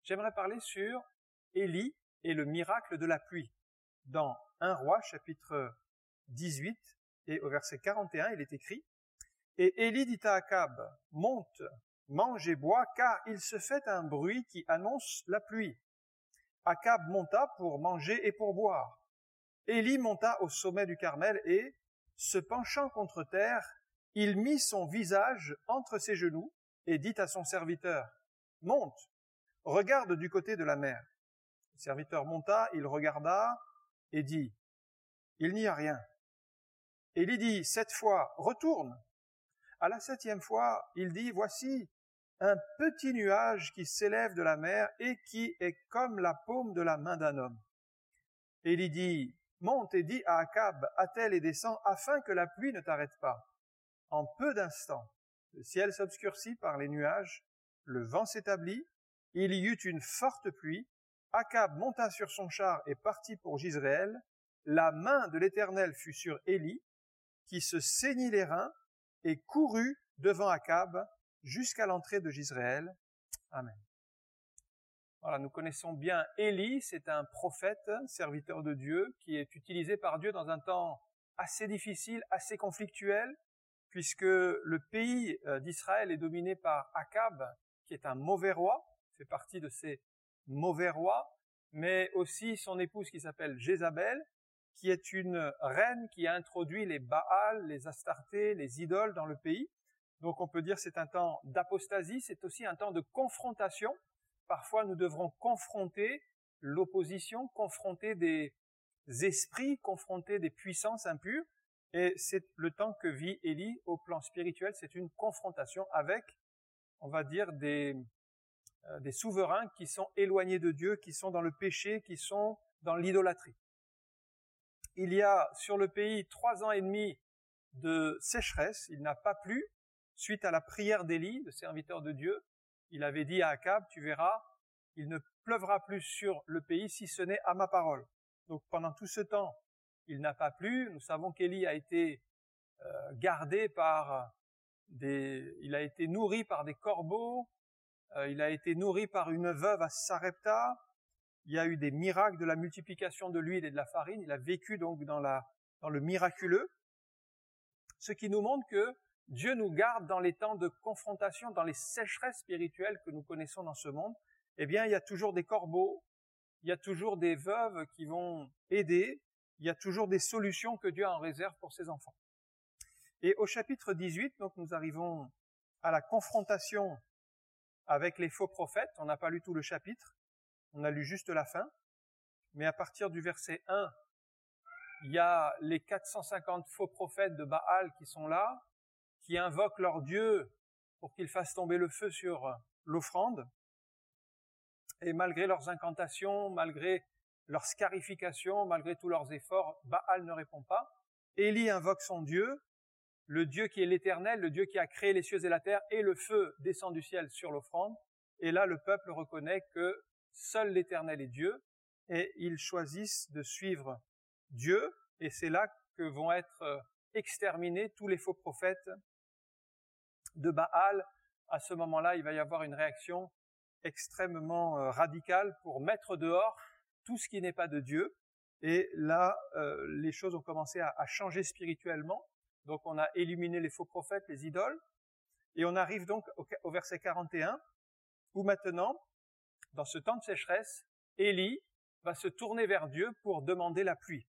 j'aimerais parler sur Élie et le miracle de la pluie. Dans 1 Roi, chapitre 18, et au verset 41, il est écrit « Et Élie dit à Akab, « Monte, mange et bois, car il se fait un bruit qui annonce la pluie. » Akab monta pour manger et pour boire. Élie monta au sommet du Carmel et, se penchant contre terre, il mit son visage entre ses genoux et dit à son serviteur, « Monte, regarde du côté de la mer. » Le serviteur monta, il regarda et dit, « Il n'y a rien. » Élie dit 7 fois, « Retourne. » À la 7e fois, il dit, « Voici un petit nuage qui s'élève de la mer et qui est comme la paume de la main d'un homme. » Élie dit, « Monte et dis à Akab, attelle et descends, afin que la pluie ne t'arrête pas. » En peu d'instants, le ciel s'obscurcit par les nuages, le vent s'établit, il y eut une forte pluie, Akab monta sur son char et partit pour Jizréel, la main de l'Éternel fut sur Élie, qui se saignit les reins et courut devant Akab jusqu'à l'entrée de Jizréel. Amen. Voilà, nous connaissons bien Élie, c'est un prophète, serviteur de Dieu, qui est utilisé par Dieu dans un temps assez difficile, assez conflictuel, puisque le pays d'Israël est dominé par Akab, qui est un mauvais roi, fait partie de ces mauvais rois, mais aussi son épouse qui s'appelle Jézabel, qui est une reine qui a introduit les Baals, les Astartés, les idoles dans le pays. Donc on peut dire c'est un temps d'apostasie, c'est aussi un temps de confrontation. Parfois nous devrons confronter l'opposition, confronter des esprits, confronter des puissances impures. Et c'est le temps que vit Élie au plan spirituel, c'est une confrontation avec, on va dire, des souverains qui sont éloignés de Dieu, qui sont dans le péché, qui sont dans l'idolâtrie. Il y a sur le pays 3 ans et demi de sécheresse, il n'a pas plu, suite à la prière d'Élie, le serviteur de Dieu. Il avait dit à Akab, tu verras, il ne pleuvra plus sur le pays si ce n'est à ma parole. Donc pendant tout ce temps, il n'a pas plu. Nous savons qu'Élie a été gardé par il a été nourri par des corbeaux, il a été nourri par une veuve à Sarepta. Il y a eu des miracles de la multiplication de l'huile et de la farine. Il a vécu donc dans le miraculeux. Ce qui nous montre que Dieu nous garde dans les temps de confrontation, dans les sécheresses spirituelles que nous connaissons dans ce monde. Eh bien, il y a toujours des corbeaux, il y a toujours des veuves qui vont aider, il y a toujours des solutions que Dieu a en réserve pour ses enfants. Et au chapitre 18, donc nous arrivons à la confrontation avec les faux prophètes. On n'a pas lu tout le chapitre, on a lu juste la fin. Mais à partir du verset 1, il y a les 450 faux prophètes de Baal qui sont là, qui invoquent leur Dieu pour qu'il fasse tomber le feu sur l'offrande. Et malgré leurs incantations, malgré leurs scarifications, malgré tous leurs efforts, Baal ne répond pas. Élie invoque son Dieu, le Dieu qui est l'Éternel, le Dieu qui a créé les cieux et la terre, et le feu descend du ciel sur l'offrande. Et là, le peuple reconnaît que seul l'Éternel est Dieu, et ils choisissent de suivre Dieu, et c'est là que vont être exterminés tous les faux prophètes de Baal. À ce moment-là, il va y avoir une réaction extrêmement radicale pour mettre dehors tout ce qui n'est pas de Dieu. Et là, les choses ont commencé à changer spirituellement. Donc, on a éliminé les faux prophètes, les idoles. Et on arrive donc au verset 41, où maintenant, dans ce temps de sécheresse, Élie va se tourner vers Dieu pour demander la pluie.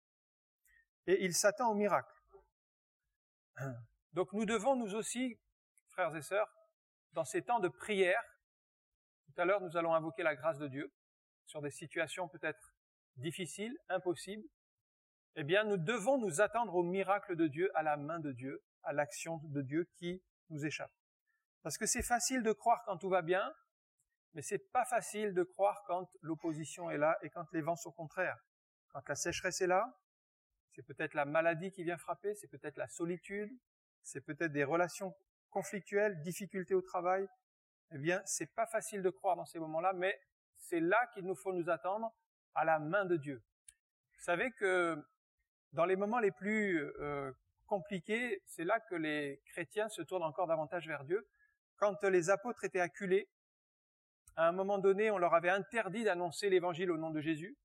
Et il s'attend au miracle. Donc, nous devons nous aussi, frères et sœurs, dans ces temps de prière, tout à l'heure, nous allons invoquer la grâce de Dieu sur des situations peut-être difficiles, impossibles. Eh bien, nous devons nous attendre au miracle de Dieu, à la main de Dieu, à l'action de Dieu qui nous échappe. Parce que c'est facile de croire quand tout va bien, mais c'est pas facile de croire quand l'opposition est là et quand les vents sont contraires. Quand la sécheresse est là, c'est peut-être la maladie qui vient frapper, c'est peut-être la solitude, c'est peut-être des relations conflictuelles, difficultés au travail. Eh bien, c'est pas facile de croire dans ces moments-là, mais c'est là qu'il nous faut nous attendre à la main de Dieu. Vous savez que dans les moments les plus compliqués, c'est là que les chrétiens se tournent encore davantage vers Dieu. Quand les apôtres étaient acculés À un moment donné, on leur avait interdit d'annoncer l'évangile au nom de Jésus.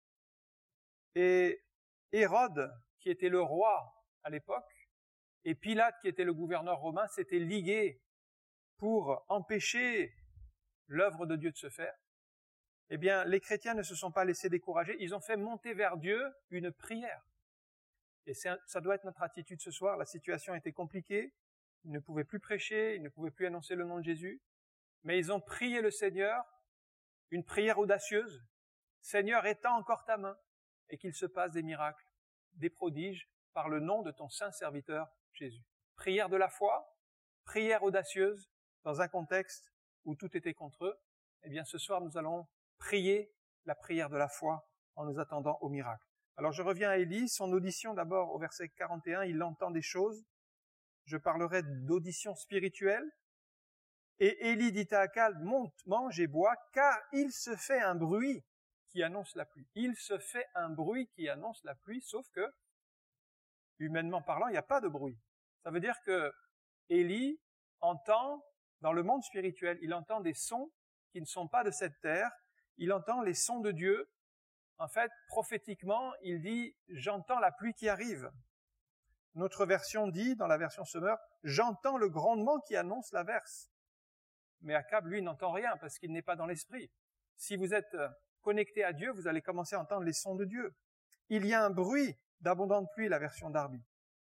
Et Hérode, qui était le roi à l'époque, et Pilate, qui était le gouverneur romain, s'étaient ligués pour empêcher l'œuvre de Dieu de se faire. Eh bien, les chrétiens ne se sont pas laissés décourager, ils ont fait monter vers Dieu une prière. Et ça doit être notre attitude ce soir. La situation était compliquée, ils ne pouvaient plus prêcher, ils ne pouvaient plus annoncer le nom de Jésus, mais ils ont prié le Seigneur, une prière audacieuse. Seigneur, étends encore ta main, et qu'il se passe des miracles, des prodiges, par le nom de ton saint serviteur Jésus. Prière de la foi, prière audacieuse, dans un contexte où tout était contre eux. Eh bien, ce soir, nous allons prier la prière de la foi en nous attendant au miracle. Alors, je reviens à Élie, son audition d'abord au verset 41, il entend des choses. Je parlerai d'audition spirituelle. Et Élie dit à Akab, monte, mange et bois, car il se fait un bruit qui annonce la pluie. Il se fait un bruit qui annonce la pluie, sauf que, humainement parlant, il n'y a pas de bruit. Ça veut dire que Élie entend, dans le monde spirituel, il entend des sons qui ne sont pas de cette terre, il entend les sons de Dieu. En fait, prophétiquement, il dit « j'entends la pluie qui arrive ». Notre version dit, dans la version Semeur, « j'entends le grondement qui annonce l'averse ». Mais Akab, lui, n'entend rien parce qu'il n'est pas dans l'esprit. Si vous êtes connecté à Dieu, vous allez commencer à entendre les sons de Dieu. Il y a un bruit d'abondante pluie, la version Darby.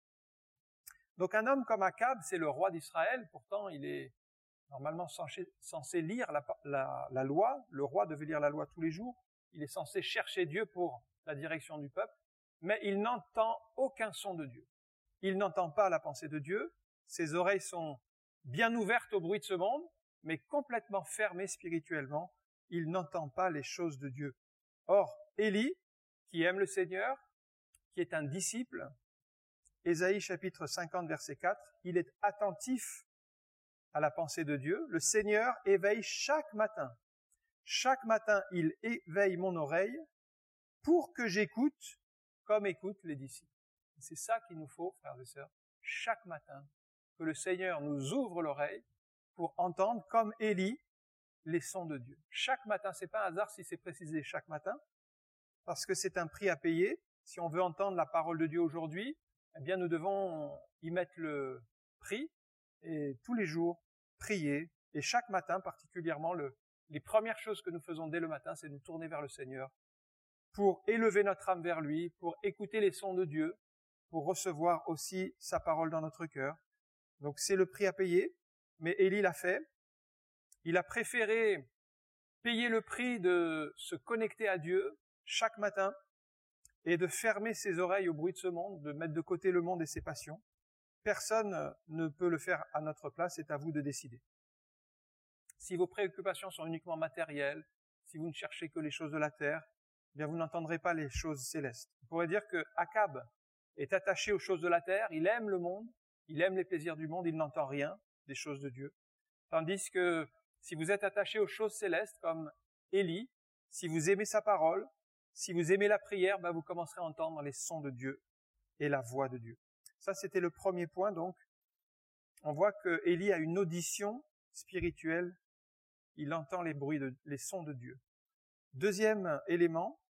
Donc un homme comme Akab, c'est le roi d'Israël, pourtant il est normalement censé lire la loi, le roi devait lire la loi tous les jours, il est censé chercher Dieu pour la direction du peuple, mais il n'entend aucun son de Dieu. Il n'entend pas la pensée de Dieu, ses oreilles sont bien ouvertes au bruit de ce monde, mais complètement fermées spirituellement, il n'entend pas les choses de Dieu. Or, Élie, qui aime le Seigneur, qui est un disciple, Ésaïe chapitre 50 verset 4, il est attentif à la pensée de Dieu. Le Seigneur éveille chaque matin. Chaque matin, il éveille mon oreille pour que j'écoute comme écoutent les disciples. C'est ça qu'il nous faut, frères et sœurs, chaque matin, que le Seigneur nous ouvre l'oreille pour entendre, comme Élie, les sons de Dieu. Chaque matin, c'est pas un hasard si c'est précisé chaque matin, parce que c'est un prix à payer. Si on veut entendre la parole de Dieu aujourd'hui, eh bien, nous devons y mettre le prix et tous les jours prier. Et chaque matin, particulièrement, les premières choses que nous faisons dès le matin, c'est nous tourner vers le Seigneur pour élever notre âme vers lui, pour écouter les sons de Dieu, pour recevoir aussi sa parole dans notre cœur. Donc c'est le prix à payer, mais Élie l'a fait. Il a préféré payer le prix de se connecter à Dieu chaque matin et de fermer ses oreilles au bruit de ce monde, de mettre de côté le monde et ses passions. Personne ne peut le faire à notre place, c'est à vous de décider. Si vos préoccupations sont uniquement matérielles, si vous ne cherchez que les choses de la terre, eh bien vous n'entendrez pas les choses célestes. On pourrait dire que Akab est attaché aux choses de la terre, il aime le monde, il aime les plaisirs du monde, il n'entend rien des choses de Dieu. Tandis que si vous êtes attaché aux choses célestes, comme Élie, si vous aimez sa parole, si vous aimez la prière, vous commencerez à entendre les sons de Dieu et la voix de Dieu. Ça, c'était le premier point, donc. On voit que Élie a une audition spirituelle. Il entend les sons de Dieu. Deuxième élément,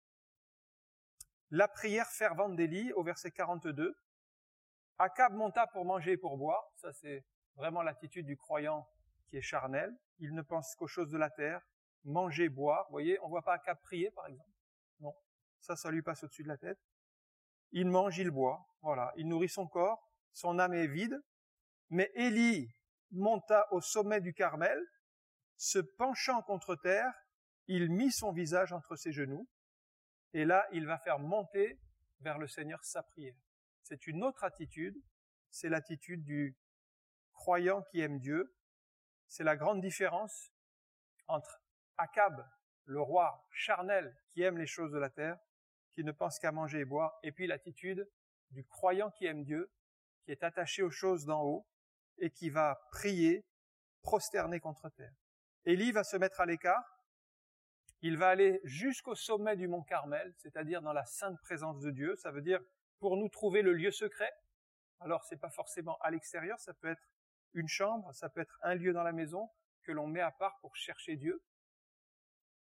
la prière fervente d'Élie au verset 42. Akab monta pour manger et pour boire. Ça, c'est vraiment l'attitude du croyant qui est charnel. Il ne pense qu'aux choses de la terre. Manger, boire. Vous voyez, on ne voit pas Akab prier, par exemple. Non. Ça lui passe au-dessus de la tête. Il mange, il boit. Voilà. Il nourrit son corps. Son âme est vide. Mais Élie monta au sommet du Carmel. Se penchant contre terre, il mit son visage entre ses genoux. Et là, il va faire monter vers le Seigneur sa prière. C'est une autre attitude. C'est l'attitude du croyant qui aime Dieu. C'est la grande différence entre Akab, le roi charnel qui aime les choses de la terre, qui ne pense qu'à manger et boire, et puis l'attitude du croyant qui aime Dieu, qui est attaché aux choses d'en haut, et qui va prier, prosterné contre terre. Élie va se mettre à l'écart, il va aller jusqu'au sommet du mont Carmel, c'est-à-dire dans la sainte présence de Dieu, ça veut dire pour nous trouver le lieu secret. Alors c'est pas forcément à l'extérieur, ça peut être une chambre, ça peut être un lieu dans la maison que l'on met à part pour chercher Dieu.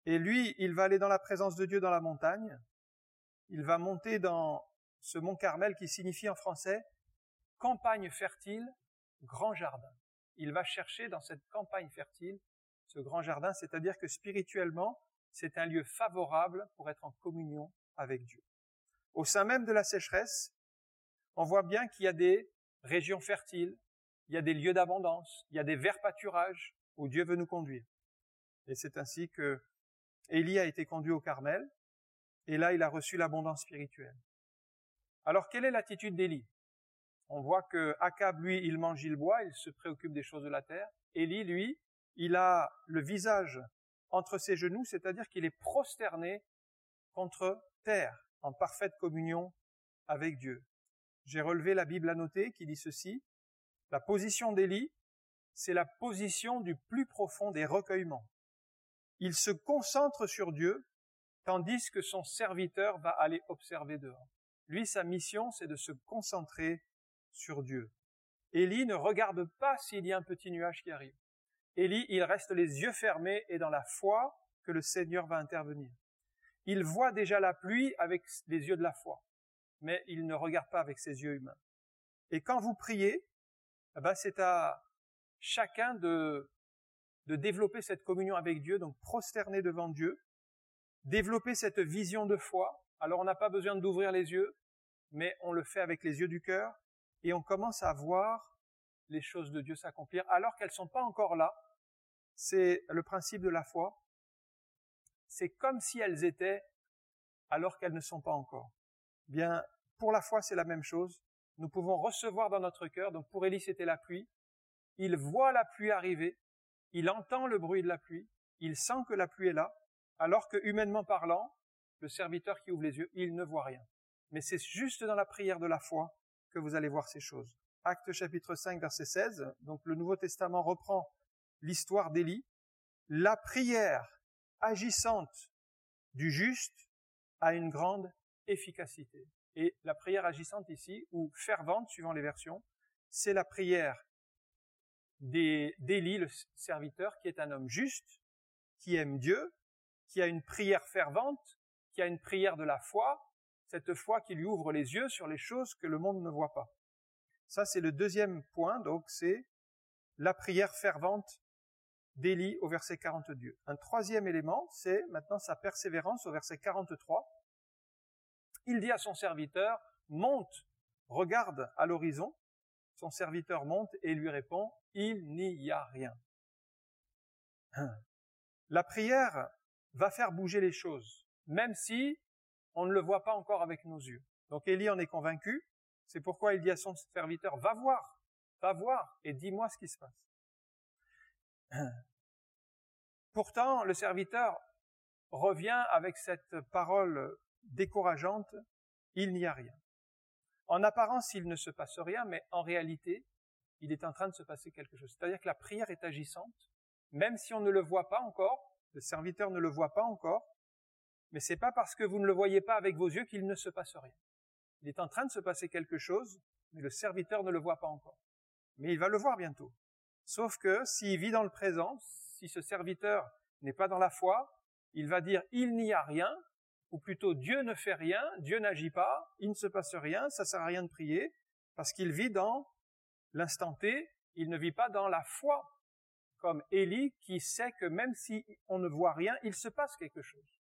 Et lui, il va aller dans la présence de Dieu dans la montagne. Il va monter dans ce mont Carmel qui signifie en français « campagne fertile, grand jardin ». Il va chercher dans cette campagne fertile ce grand jardin, c'est-à-dire que spirituellement, c'est un lieu favorable pour être en communion avec Dieu. Au sein même de la sécheresse, on voit bien qu'il y a des régions fertiles, il y a des lieux d'abondance, il y a des verts pâturages où Dieu veut nous conduire. Et c'est ainsi que Élie a été conduit au Carmel, et là il a reçu l'abondance spirituelle. Alors quelle est l'attitude d'Élie? On voit que Akab, lui, il mange, il boit, il se préoccupe des choses de la terre. Élie, lui, il a le visage entre ses genoux, c'est-à-dire qu'il est prosterné contre terre, en parfaite communion avec Dieu. J'ai relevé la Bible annotée qui dit ceci: la position d'Élie, c'est la position du plus profond des recueillements. Il se concentre sur Dieu, tandis que son serviteur va aller observer dehors. Lui, sa mission, c'est de se concentrer sur Dieu. Élie ne regarde pas s'il y a un petit nuage qui arrive. Élie, il reste les yeux fermés et dans la foi que le Seigneur va intervenir. Il voit déjà la pluie avec les yeux de la foi, mais il ne regarde pas avec ses yeux humains. Et quand vous priez, c'est à chacun de développer cette communion avec Dieu, donc prosterner devant Dieu, développer cette vision de foi. Alors on n'a pas besoin d'ouvrir les yeux, mais on le fait avec les yeux du cœur, et on commence à voir les choses de Dieu s'accomplir, alors qu'elles ne sont pas encore là. C'est le principe de la foi. C'est comme si elles étaient, alors qu'elles ne sont pas encore. Bien, pour la foi, c'est la même chose. Nous pouvons recevoir dans notre cœur. Donc pour Élie, c'était la pluie. Il voit la pluie arriver. Il entend le bruit de la pluie. Il sent que la pluie est là. Alors que, humainement parlant, le serviteur qui ouvre les yeux, il ne voit rien. Mais c'est juste dans la prière de la foi que vous allez voir ces choses. Actes chapitre 5, verset 16. Donc le Nouveau Testament reprend l'histoire d'Élie. La prière agissante du juste a une grande efficacité. Et la prière agissante ici, ou fervente, suivant les versions, c'est la prière d'Élie, le serviteur, qui est un homme juste, qui aime Dieu, qui a une prière fervente, qui a une prière de la foi, cette foi qui lui ouvre les yeux sur les choses que le monde ne voit pas. Ça, c'est le deuxième point, donc c'est la prière fervente d'Élie au verset 42. Un troisième élément, c'est maintenant sa persévérance au verset 43. Il dit à son serviteur, monte, regarde à l'horizon. Son serviteur monte et lui répond, il n'y a rien. La prière va faire bouger les choses, même si on ne le voit pas encore avec nos yeux. Donc Élie en est convaincu, c'est pourquoi il dit à son serviteur, va voir et dis-moi ce qui se passe. Pourtant, le serviteur revient avec cette parole décourageante, il n'y a rien. En apparence, il ne se passe rien, mais en réalité, il est en train de se passer quelque chose. C'est-à-dire que la prière est agissante, même si on ne le voit pas encore, le serviteur ne le voit pas encore, mais c'est pas parce que vous ne le voyez pas avec vos yeux qu'il ne se passe rien. Il est en train de se passer quelque chose, mais le serviteur ne le voit pas encore. Mais il va le voir bientôt. Sauf que s'il vit dans le présent, si ce serviteur n'est pas dans la foi, il va dire « il n'y a rien », ou plutôt « Dieu ne fait rien, Dieu n'agit pas, il ne se passe rien, ça sert à rien de prier », parce qu'il vit dans l'instant T, il ne vit pas dans la foi, comme Élie qui sait que même si on ne voit rien, il se passe quelque chose.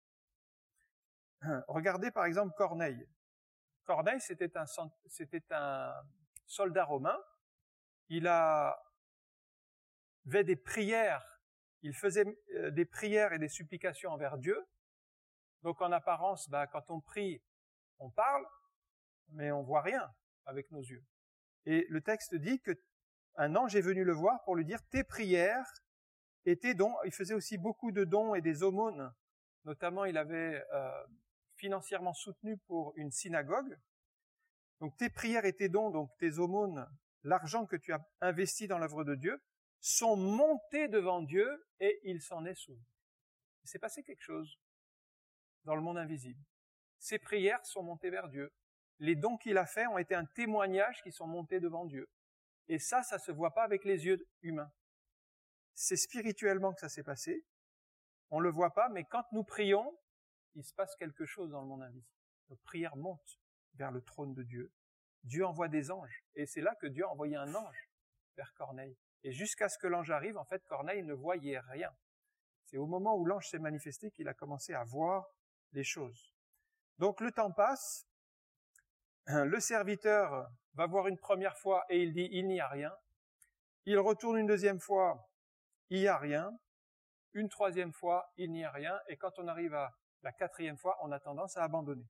Regardez par exemple Corneille. Corneille, c'était un soldat romain. Il avait des prières, il faisait des prières et des supplications envers Dieu. Donc en apparence, quand on prie, on parle, mais on voit rien avec nos yeux. Et le texte dit que un ange est venu le voir pour lui dire tes prières et tes dons. Il faisait aussi beaucoup de dons et des aumônes. Notamment, il avait financièrement soutenu pour une synagogue. Donc tes prières et tes dons, donc tes aumônes, l'argent que tu as investi dans l'œuvre de Dieu, sont montés devant Dieu et il s'en est souvenu. Il s'est passé quelque chose dans le monde invisible. Ses prières sont montées vers Dieu. Les dons qu'il a faits ont été un témoignage qui sont montés devant Dieu. Et ça se voit pas avec les yeux humains. C'est spirituellement que ça s'est passé. On ne le voit pas, mais quand nous prions, il se passe quelque chose dans le monde invisible. Notre prière monte vers le trône de Dieu. Dieu envoie des anges. Et c'est là que Dieu a envoyé un ange vers Corneille. Et jusqu'à ce que l'ange arrive, en fait, Corneille ne voyait rien. C'est au moment où l'ange s'est manifesté qu'il a commencé à voir les choses. Donc le temps passe, le serviteur va voir une première fois et il dit « il n'y a rien ». Il retourne une deuxième fois, il n'y a rien. Une troisième fois, il n'y a rien. Et quand on arrive à la quatrième fois, on a tendance à abandonner.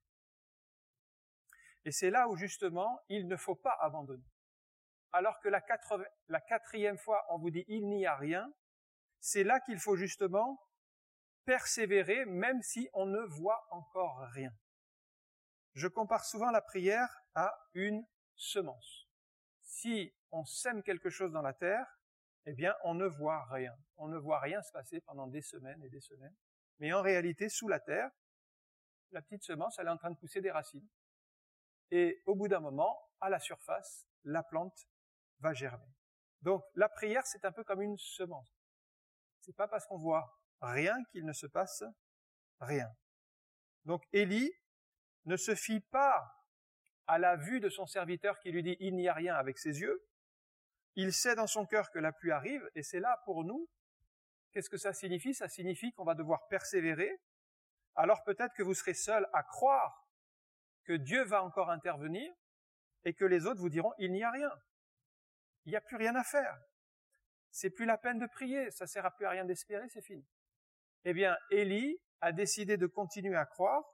Et c'est là où justement, il ne faut pas abandonner. Alors que la quatrième fois, on vous dit « il n'y a rien », c'est là qu'il faut justement persévérer, même si on ne voit encore rien. Je compare souvent la prière à une semence. Si on sème quelque chose dans la terre, eh bien, on ne voit rien. On ne voit rien se passer pendant des semaines et des semaines. Mais en réalité, sous la terre, la petite semence, elle est en train de pousser des racines. Et au bout d'un moment, à la surface, la plante va germer. Donc, la prière, c'est un peu comme une semence. C'est pas parce qu'on voit rien qu'il ne se passe rien. Donc, Élie ne se fie pas à la vue de son serviteur qui lui dit « il n'y a rien » avec ses yeux. Il sait dans son cœur que la pluie arrive, et c'est là pour nous. Qu'est-ce que ça signifie? Ça signifie qu'on va devoir persévérer. Alors peut-être que vous serez seul à croire que Dieu va encore intervenir, et que les autres vous diront « il n'y a rien ». Il n'y a plus rien à faire. C'est plus la peine de prier, ça sert à plus à rien d'espérer, c'est fini. Eh bien, Élie a décidé de continuer à croire,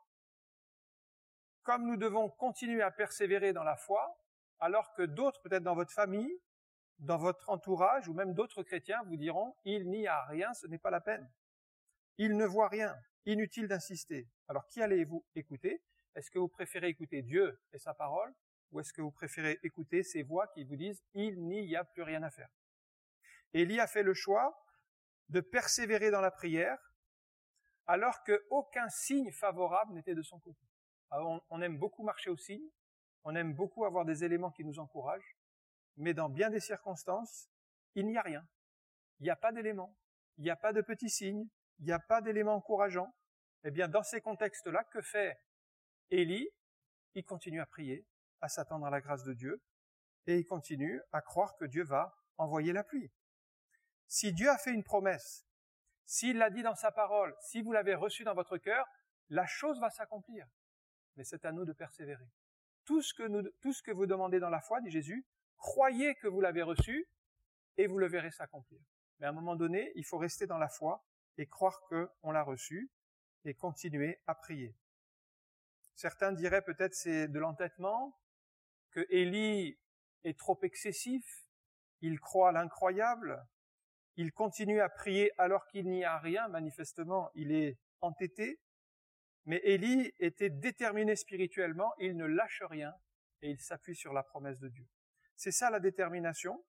comme nous devons continuer à persévérer dans la foi, alors que d'autres, peut-être dans votre famille, dans votre entourage, ou même d'autres chrétiens vous diront « il n'y a rien, ce n'est pas la peine ». Il ne voit rien, inutile d'insister. Alors qui allez-vous écouter? Est-ce que vous préférez écouter Dieu et sa parole, ou est-ce que vous préférez écouter ces voix qui vous disent « il n'y a plus rien à faire ». Élie a fait le choix de persévérer dans la prière, alors qu'aucun signe favorable n'était de son côté. Alors, on aime beaucoup marcher au signe, on aime beaucoup avoir des éléments qui nous encouragent, mais dans bien des circonstances, il n'y a rien. Il n'y a pas d'éléments, il n'y a pas de petits signes, il n'y a pas d'éléments encourageants. Eh bien, dans ces contextes-là, que fait Élie? Il continue à prier, à s'attendre à la grâce de Dieu, et il continue à croire que Dieu va envoyer la pluie. Si Dieu a fait une promesse, s'il l'a dit dans sa parole, si vous l'avez reçu dans votre cœur, la chose va s'accomplir. Mais c'est à nous de persévérer. Tout ce que vous demandez dans la foi, dit Jésus, croyez que vous l'avez reçu et vous le verrez s'accomplir. Mais à un moment donné, il faut rester dans la foi et croire qu'on l'a reçu et continuer à prier. Certains diraient peut-être c'est de l'entêtement, que Élie est trop excessif, il croit à l'incroyable, il continue à prier alors qu'il n'y a rien, manifestement il est entêté. Mais Élie était déterminé spirituellement, il ne lâche rien et il s'appuie sur la promesse de Dieu. C'est ça la détermination.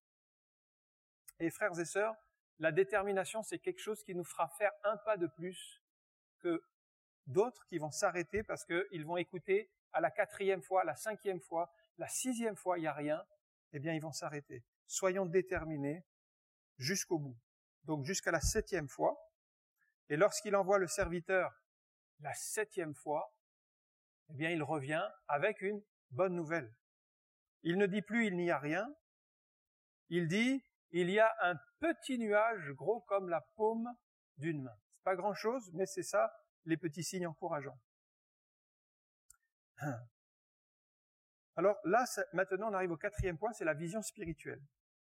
Et frères et sœurs, la détermination, c'est quelque chose qui nous fera faire un pas de plus que d'autres qui vont s'arrêter parce qu'ils vont écouter à la 4e fois, la 5e fois, la 6e fois, il n'y a rien. Eh bien, ils vont s'arrêter. Soyons déterminés jusqu'au bout. Donc, jusqu'à la 7e fois. Et lorsqu'il envoie le serviteur la 7e fois, eh bien, il revient avec une bonne nouvelle. Il ne dit plus « il n'y a rien », il dit « il y a un petit nuage gros comme la paume d'une main ». C'est pas grand-chose, mais c'est ça, les petits signes encourageants. Alors là, maintenant, on arrive au 4e point, c'est la vision spirituelle.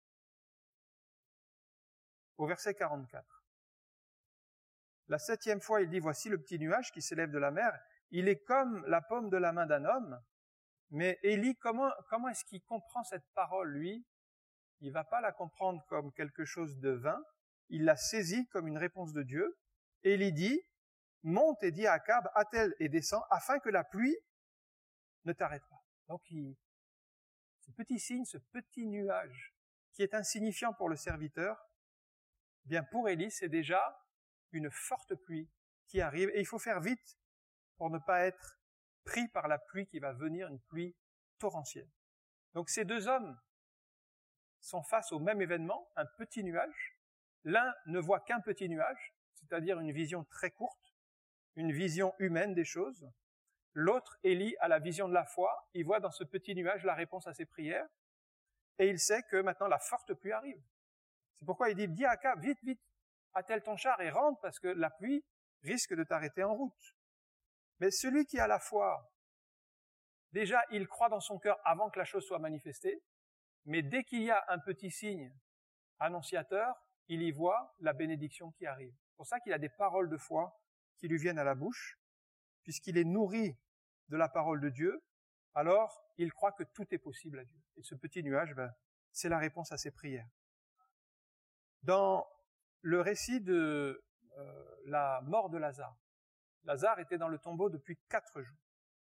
Au verset 44. La 7e fois, il dit « voici le petit nuage qui s'élève de la mer. Il est comme la paume de la main d'un homme. » Mais Élie, comment est-ce qu'il comprend cette parole, lui? Il va pas la comprendre comme quelque chose de vain. Il la saisit comme une réponse de Dieu. Élie dit « monte et dis à Akab, attelle et descends, afin que la pluie ne t'arrête pas. » Donc, ce petit signe, ce petit nuage, qui est insignifiant pour le serviteur, bien pour Élie, c'est déjà une forte pluie qui arrive, et il faut faire vite pour ne pas être pris par la pluie qui va venir, une pluie torrentielle. Donc ces deux hommes sont face au même événement, un petit nuage. L'un ne voit qu'un petit nuage, c'est-à-dire une vision très courte, une vision humaine des choses. L'autre, Élie, a la vision de la foi, il voit dans ce petit nuage la réponse à ses prières, et il sait que maintenant la forte pluie arrive. C'est pourquoi il dit, dis à Akab, vite, vite, attelle ton char et rentre, parce que la pluie risque de t'arrêter en route. Mais celui qui a la foi, déjà, il croit dans son cœur avant que la chose soit manifestée, mais dès qu'il y a un petit signe annonciateur, il y voit la bénédiction qui arrive. C'est pour ça qu'il a des paroles de foi qui lui viennent à la bouche, puisqu'il est nourri de la parole de Dieu, alors il croit que tout est possible à Dieu. Et ce petit nuage, c'est la réponse à ses prières. Dans le récit de la mort de Lazare, Lazare était dans le tombeau depuis 4 jours.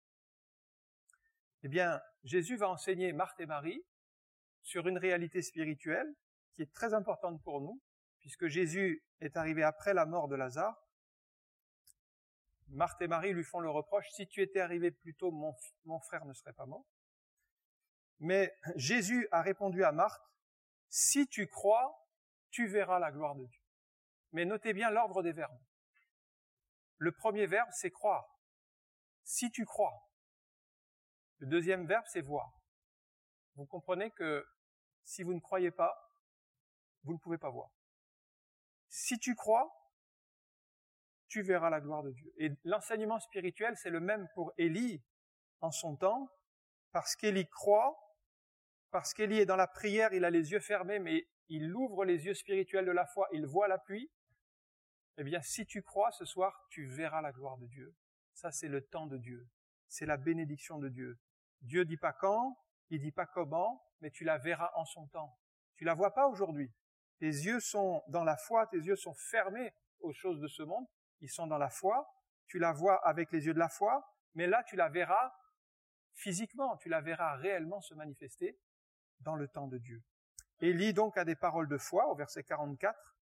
Eh bien, Jésus va enseigner Marthe et Marie sur une réalité spirituelle qui est très importante pour nous, puisque Jésus est arrivé après la mort de Lazare. Marthe et Marie lui font le reproche, si tu étais arrivé plus tôt, mon frère ne serait pas mort. Mais Jésus a répondu à Marthe, si tu crois, tu verras la gloire de Dieu. Mais notez bien l'ordre des verbes. Le premier verbe, c'est croire. Si tu crois. Le deuxième verbe, c'est voir. Vous comprenez que si vous ne croyez pas, vous ne pouvez pas voir. Si tu crois, tu verras la gloire de Dieu. Et l'enseignement spirituel, c'est le même pour Élie en son temps, parce qu'Élie croit, parce qu'Élie est dans la prière, il a les yeux fermés, mais il ouvre les yeux spirituels de la foi, il voit la pluie. Eh bien, si tu crois, ce soir, tu verras la gloire de Dieu. Ça, c'est le temps de Dieu. C'est la bénédiction de Dieu. Dieu dit pas quand, il dit pas comment, mais tu la verras en son temps. Tu la vois pas aujourd'hui. Tes yeux sont dans la foi, tes yeux sont fermés aux choses de ce monde. Ils sont dans la foi. Tu la vois avec les yeux de la foi, mais là, tu la verras physiquement. Tu la verras réellement se manifester dans le temps de Dieu. Élie donc a des paroles de foi au verset 44.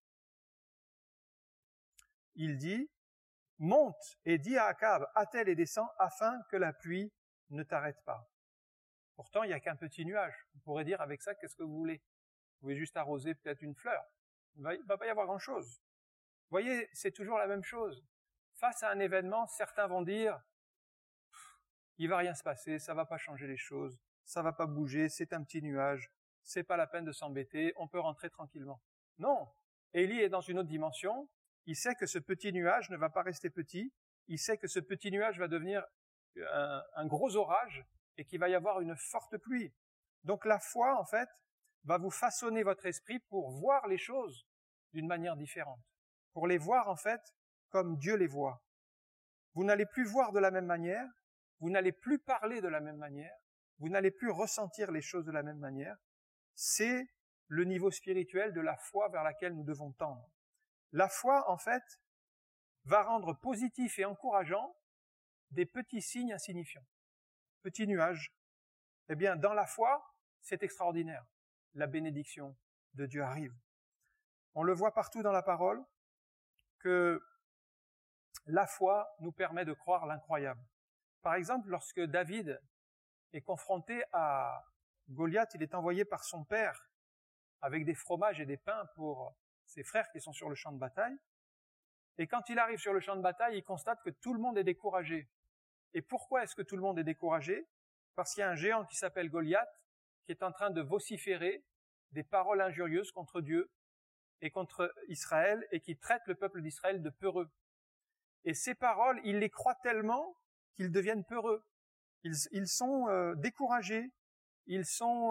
Il dit, monte et dis à Akab, attelle et descends afin que la pluie ne t'arrête pas. Pourtant, il n'y a qu'un petit nuage. On pourrait dire avec ça, qu'est-ce que vous voulez? Vous pouvez juste arroser peut-être une fleur. Il ne va pas y avoir grand-chose. Vous voyez, c'est toujours la même chose. Face à un événement, certains vont dire, il va rien se passer, ça va pas changer les choses, ça va pas bouger, c'est un petit nuage, c'est pas la peine de s'embêter, on peut rentrer tranquillement. Non. Élie est dans une autre dimension. Il sait que ce petit nuage ne va pas rester petit. Il sait que ce petit nuage va devenir un gros orage et qu'il va y avoir une forte pluie. Donc la foi, en fait, va vous façonner votre esprit pour voir les choses d'une manière différente. Pour les voir, en fait, comme Dieu les voit. Vous n'allez plus voir de la même manière. Vous n'allez plus parler de la même manière. Vous n'allez plus ressentir les choses de la même manière. C'est le niveau spirituel de la foi vers laquelle nous devons tendre. La foi, en fait, va rendre positif et encourageant des petits signes insignifiants. Petits nuages. Eh bien, dans la foi, c'est extraordinaire. La bénédiction de Dieu arrive. On le voit partout dans la parole que la foi nous permet de croire l'incroyable. Par exemple, lorsque David est confronté à Goliath, il est envoyé par son père avec des fromages et des pains pour ses frères qui sont sur le champ de bataille. Et quand il arrive sur le champ de bataille, il constate que tout le monde est découragé. Et pourquoi est-ce que tout le monde est découragé? Parce qu'il y a un géant qui s'appelle Goliath, qui est en train de vociférer des paroles injurieuses contre Dieu et contre Israël, et qui traite le peuple d'Israël de peureux. Et ces paroles, ils les croient tellement qu'ils deviennent peureux. Ils sont découragés, ils sont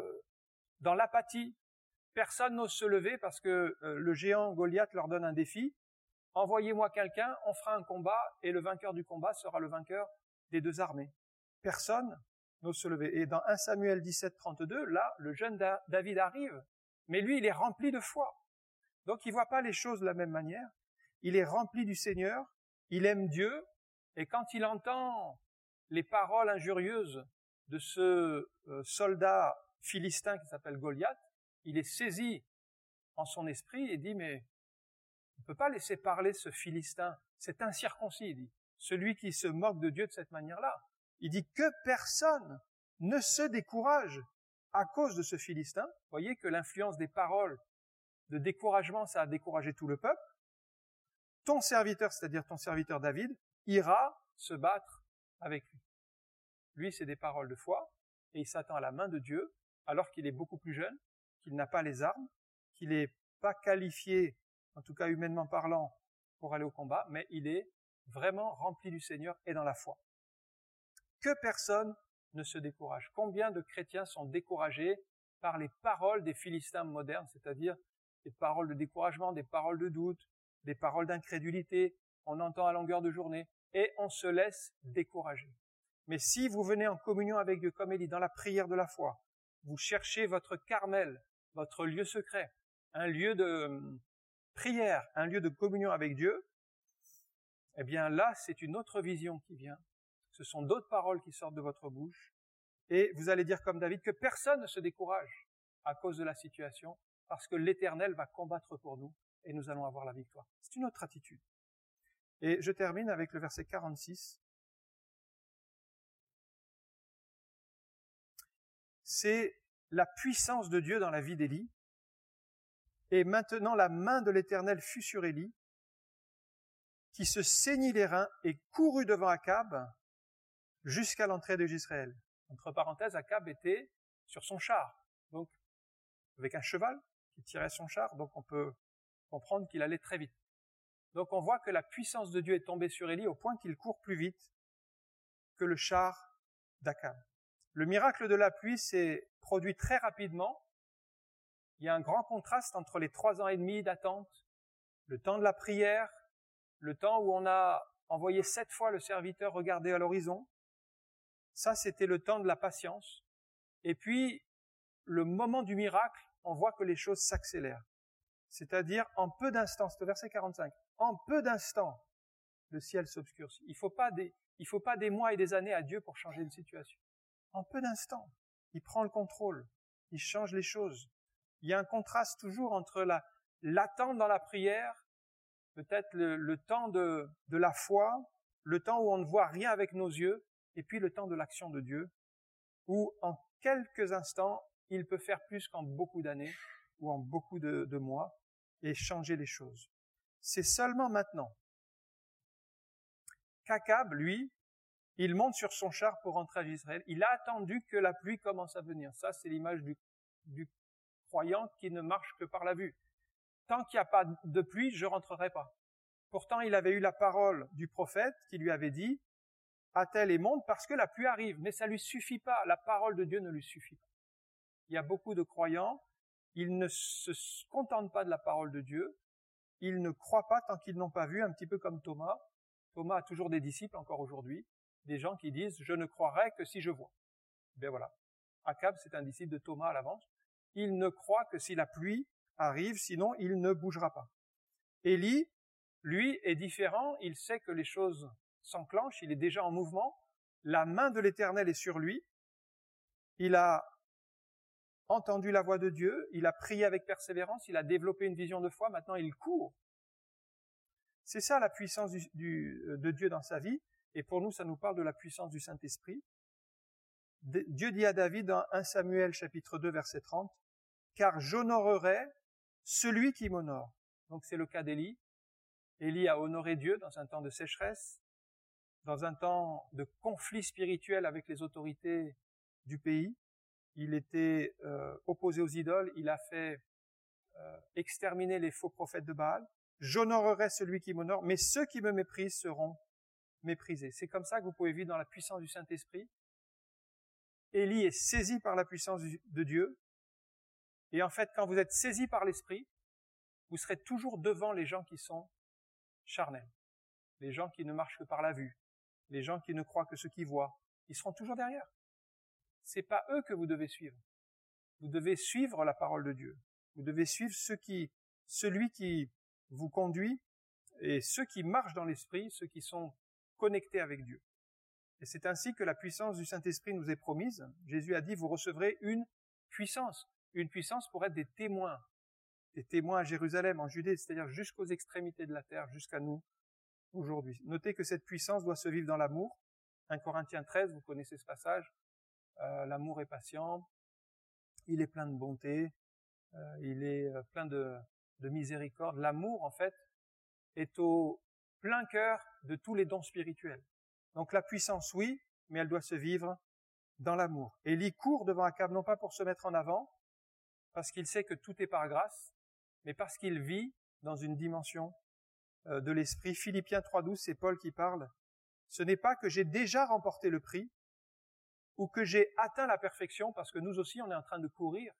dans l'apathie. Personne n'ose se lever parce que le géant Goliath leur donne un défi. Envoyez-moi quelqu'un, on fera un combat, et le vainqueur du combat sera le vainqueur des deux armées. Personne n'ose se lever. Et dans 1 Samuel 17, 32, là, le jeune David arrive, mais lui, il est rempli de foi. Donc, il voit pas les choses de la même manière. Il est rempli du Seigneur, il aime Dieu, et quand il entend les paroles injurieuses de ce soldat philistin qui s'appelle Goliath, il est saisi en son esprit et dit, mais on ne peut pas laisser parler ce Philistin, cet incirconcis, il dit, celui qui se moque de Dieu de cette manière-là. Il dit que personne ne se décourage à cause de ce Philistin. Vous voyez que l'influence des paroles de découragement, ça a découragé tout le peuple. ton serviteur, c'est-à-dire ton serviteur David, ira se battre avec lui. Lui, c'est des paroles de foi, et il s'attend à la main de Dieu, alors qu'il est beaucoup plus jeune, qu'il n'a pas les armes, qu'il n'est pas qualifié, en tout cas humainement parlant, pour aller au combat, mais il est vraiment rempli du Seigneur et dans la foi. Que personne ne se décourage. Combien de chrétiens sont découragés par les paroles des Philistins modernes, c'est-à-dire des paroles de découragement, des paroles de doute, des paroles d'incrédulité, on entend à longueur de journée, et on se laisse décourager. Mais si vous venez en communion avec Dieu, comme il dit, dans la prière de la foi, vous cherchez votre Carmel, votre lieu secret, un lieu de prière, un lieu de communion avec Dieu, eh bien là, c'est une autre vision qui vient. Ce sont d'autres paroles qui sortent de votre bouche. Et vous allez dire comme David que personne ne se décourage à cause de la situation, parce que l'Éternel va combattre pour nous et nous allons avoir la victoire. C'est une autre attitude. Et je termine avec le verset 46. C'est la puissance de Dieu dans la vie d'Élie. Et maintenant la main de l'Éternel fut sur Élie, qui se saignit les reins et courut devant Akab jusqu'à l'entrée de Jezreel. Entre parenthèses, Akab était sur son char, donc avec un cheval qui tirait son char, donc on peut comprendre qu'il allait très vite. Donc on voit que la puissance de Dieu est tombée sur Élie au point qu'il court plus vite que le char d'Akab. Le miracle de la pluie s'est produit très rapidement. Il y a un grand contraste entre les 3 ans et demi d'attente, le temps de la prière, le temps où on a envoyé 7 fois le serviteur regarder à l'horizon. Ça, c'était le temps de la patience. Et puis, le moment du miracle, on voit que les choses s'accélèrent. C'est-à-dire, en peu d'instants, c'est au verset 45, en peu d'instants, le ciel s'obscurcit. Il faut pas des mois et des années à Dieu pour changer une situation. En peu d'instants, il prend le contrôle, il change les choses. Il y a un contraste toujours entre l'attente dans la prière, peut-être le temps de la foi, le temps où on ne voit rien avec nos yeux, et puis le temps de l'action de Dieu, où en quelques instants, il peut faire plus qu'en beaucoup d'années, ou en beaucoup de mois, et changer les choses. C'est seulement maintenant qu'Akab, lui, il monte sur son char pour rentrer à Israël. Il a attendu que la pluie commence à venir. Ça, c'est l'image du croyant qui ne marche que par la vue. Tant qu'il n'y a pas de pluie, je rentrerai pas. Pourtant, il avait eu la parole du prophète qui lui avait dit « Attelle et monte parce que la pluie arrive ». Mais ça lui suffit pas. La parole de Dieu ne lui suffit pas. Il y a beaucoup de croyants, ils ne se contentent pas de la parole de Dieu. Ils ne croient pas tant qu'ils n'ont pas vu, un petit peu comme Thomas. Thomas a toujours des disciples encore aujourd'hui, des gens qui disent « Je ne croirai que si je vois ». Ben voilà. Akab, c'est un disciple de Thomas à l'avance. Il ne croit que si la pluie arrive, sinon il ne bougera pas. Élie, lui, est différent. Il sait que les choses s'enclenchent. Il est déjà en mouvement. La main de l'Éternel est sur lui. Il a entendu la voix de Dieu. Il a prié avec persévérance. Il a développé une vision de foi. Maintenant, il court. C'est ça la puissance de Dieu dans sa vie. Et pour nous, ça nous parle de la puissance du Saint-Esprit. Dieu dit à David dans 1 Samuel chapitre 2 verset 30, « Car j'honorerai celui qui m'honore ». Donc c'est le cas d'Élie. Élie a honoré Dieu dans un temps de sécheresse, dans un temps de conflit spirituel avec les autorités du pays. Il était opposé aux idoles, il a fait exterminer les faux prophètes de Baal. « J'honorerai celui qui m'honore, mais ceux qui me méprisent seront méprisés ». C'est comme ça que vous pouvez vivre dans la puissance du Saint-Esprit. Élie est saisi par la puissance de Dieu. Et en fait, quand vous êtes saisi par l'Esprit, vous serez toujours devant les gens qui sont charnels, les gens qui ne marchent que par la vue, les gens qui ne croient que ce qu'ils voient. Ils seront toujours derrière. C'est pas eux que vous devez suivre. Vous devez suivre la parole de Dieu. Vous devez suivre celui qui vous conduit et ceux qui marchent dans l'Esprit, ceux qui sont connectés avec Dieu. Et c'est ainsi que la puissance du Saint-Esprit nous est promise. Jésus a dit, vous recevrez une puissance pour être des témoins à Jérusalem, en Judée, c'est-à-dire jusqu'aux extrémités de la terre, jusqu'à nous, aujourd'hui. Notez que cette puissance doit se vivre dans l'amour. 1 Corinthiens 13, vous connaissez ce passage. L'amour est patient, il est plein de bonté, il est plein de miséricorde. L'amour, en fait, est au plein cœur de tous les dons spirituels. Donc la puissance, oui, mais elle doit se vivre dans l'amour. Élie court devant Akab, non pas pour se mettre en avant, parce qu'il sait que tout est par grâce, mais parce qu'il vit dans une dimension de l'esprit. Philippiens 3,12, c'est Paul qui parle. Ce n'est pas que j'ai déjà remporté le prix, ou que j'ai atteint la perfection, parce que nous aussi on est en train de courir,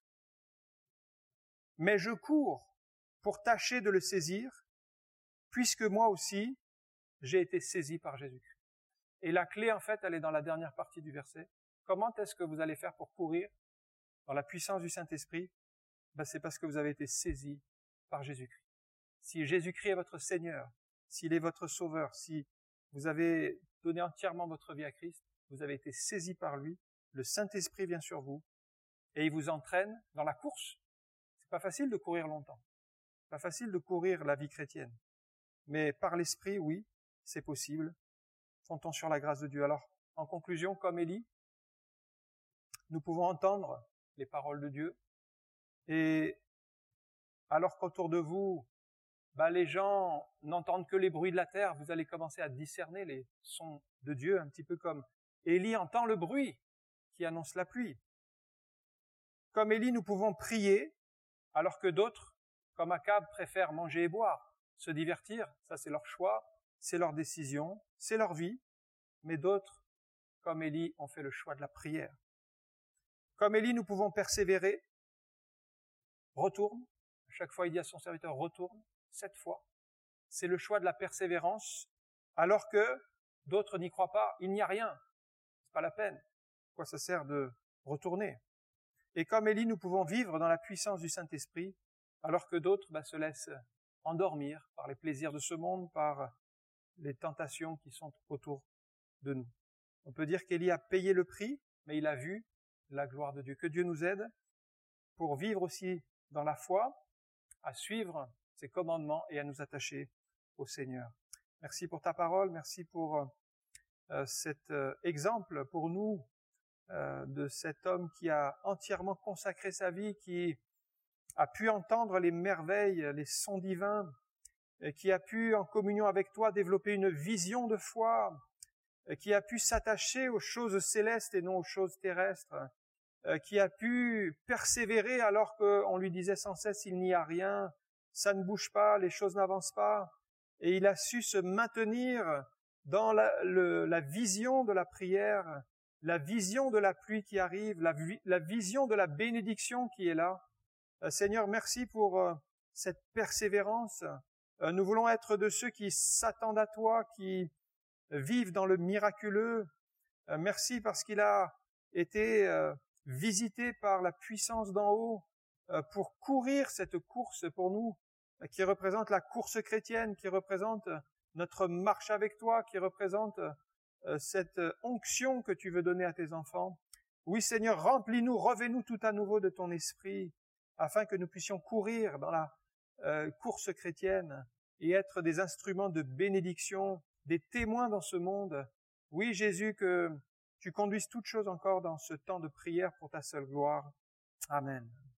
mais je cours pour tâcher de le saisir, puisque moi aussi, j'ai été saisi par Jésus. Et la clé, en fait, elle est dans la dernière partie du verset. Comment est-ce que vous allez faire pour courir dans la puissance du Saint-Esprit? C'est parce que vous avez été saisi par Jésus-Christ. Si Jésus-Christ est votre Seigneur, s'il est votre Sauveur, si vous avez donné entièrement votre vie à Christ, vous avez été saisi par lui, le Saint-Esprit vient sur vous, et il vous entraîne dans la course. C'est pas facile de courir longtemps. C'est pas facile de courir la vie chrétienne. Mais par l'Esprit, oui, c'est possible. Comptons sur la grâce de Dieu. Alors, en conclusion, comme Élie, nous pouvons entendre les paroles de Dieu. Et alors qu'autour de vous, les gens n'entendent que les bruits de la terre, vous allez commencer à discerner les sons de Dieu, un petit peu comme Élie entend le bruit qui annonce la pluie. Comme Élie, nous pouvons prier, alors que d'autres, comme Akab, préfèrent manger et boire, se divertir. Ça, c'est leur choix, c'est leur décision, c'est leur vie. Mais d'autres, comme Élie, ont fait le choix de la prière. Comme Élie, nous pouvons persévérer. Retourne. À chaque fois, il dit à son serviteur, retourne. 7 fois. C'est le choix de la persévérance, alors que d'autres n'y croient pas. Il n'y a rien. C'est pas la peine. Pourquoi ça sert de retourner? Et comme Élie, nous pouvons vivre dans la puissance du Saint-Esprit, alors que d'autres se laissent endormir par les plaisirs de ce monde, par les tentations qui sont autour de nous. On peut dire qu'Élie a payé le prix, mais il a vu la gloire de Dieu. Que Dieu nous aide pour vivre aussi dans la foi, à suivre ses commandements et à nous attacher au Seigneur. Merci pour ta parole, merci pour cet exemple pour nous de cet homme qui a entièrement consacré sa vie, qui a pu entendre les merveilles, les sons divins, et qui a pu, en communion avec toi, développer une vision de foi, qui a pu s'attacher aux choses célestes et non aux choses terrestres, qui a pu persévérer alors qu'on lui disait sans cesse « il n'y a rien, ça ne bouge pas, les choses n'avancent pas ». Et il a su se maintenir dans la vision de la prière, la vision de la pluie qui arrive, la vision de la bénédiction qui est là. Seigneur, merci pour cette persévérance. Nous voulons être de ceux qui s'attendent à toi, qui vivent dans le miraculeux. Merci parce qu'il a été visité par la puissance d'en haut pour courir cette course pour nous, qui représente la course chrétienne, qui représente notre marche avec toi, qui représente cette onction que tu veux donner à tes enfants. Oui, Seigneur, remplis-nous, revêt-nous tout à nouveau de ton esprit, afin que nous puissions courir dans la course chrétienne et être des instruments de bénédiction, des témoins dans ce monde. Oui, Jésus, que tu conduises toutes choses encore dans ce temps de prière pour ta seule gloire. Amen.